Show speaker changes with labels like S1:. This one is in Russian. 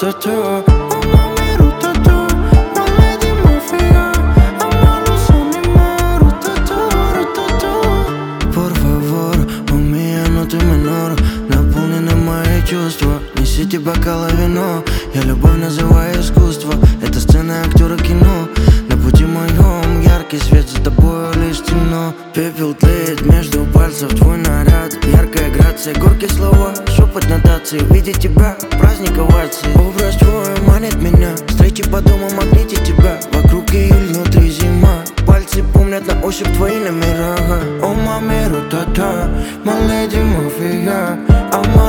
S1: ru-ta-ta. Oh mami, ru-ta-ta, my lady mafia. Amalo son y más, ru-ta-ta, ru-ta-ta. Por favor, mami, я но ты минор. Наполнены мои чувства. Несите бокалы вино. Я любовь называю искусство. Это сцена актера кино. На пути моем яркий свет, за тобой лишь темно. Пепел тлеет между пальцев, твой наряд. Яркая грация, горькие слова, шепот нотации. Видеть тебя, праздник оваций. Образ твой манит меня. Встречи по дому, магните тебя. Вокруг июль, внутри зима. Пальцы помнят на ощупь твои номера. О мами, ru-та-та, my lady mafia.